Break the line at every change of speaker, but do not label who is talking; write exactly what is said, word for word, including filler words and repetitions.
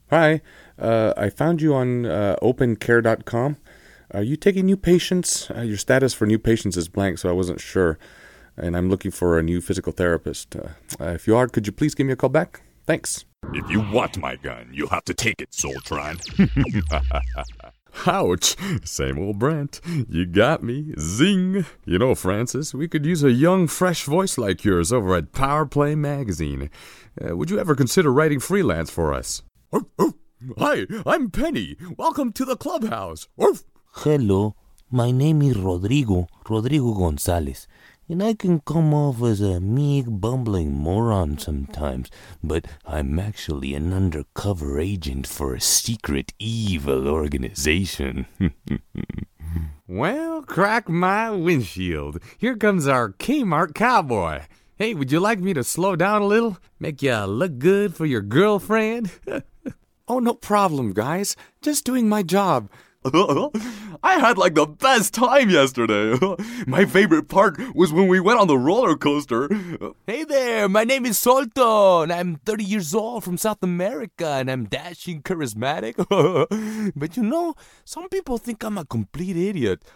Hi, uh, I found you on uh, open care dot com. Are you taking new patients? Uh, your status for new patients is blank, so I wasn't sure. And I'm looking for a new physical therapist. Uh, uh, if you are, could you please give me a call back? Thanks.
If you want my gun, you'll have to take it, Soltron.
Ouch. Same old Brent. You got me. Zing. You know, Francis, we could use a young, fresh voice like yours over at Power Play Magazine. Uh, would you ever consider writing freelance for us? Oh, oh. Hi, I'm Penny. Welcome to the clubhouse. Oh.
Hello, my name is Rodrigo, Rodrigo Gonzalez, and I can come off as a meek, bumbling moron sometimes, but I'm actually an undercover agent for a secret evil organization.
Well, crack my windshield. Here comes our Kmart cowboy. Hey, would you like me to slow down a little? Make you look good for your girlfriend?
Oh, no problem, guys. Just doing my job.
I had like the best time yesterday. My favorite part was when we went on the roller coaster.
Hey there, my name is Solto, and I'm thirty years old from South America, and I'm dashing charismatic. But you know, some people think I'm a complete idiot.